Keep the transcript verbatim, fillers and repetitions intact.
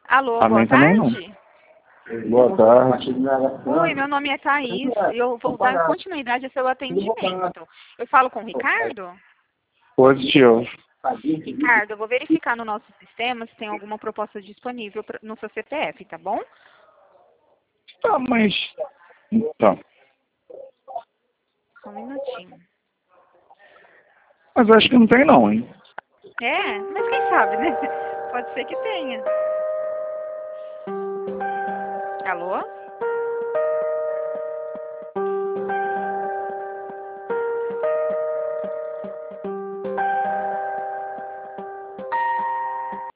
Alô, A boa mãe também não. tarde. Boa tarde. Oi, meu nome é Thaís e eu vou dar continuidade ao seu atendimento. Eu falo com o Ricardo? Positivo. Ricardo, eu vou verificar no nosso sistema se tem alguma proposta disponível pra- no seu C P F, tá bom? Tá, mas... Então. Só um minutinho. Mas acho que não tem não, hein? É, mas quem sabe, né? Pode ser que tenha. Alô?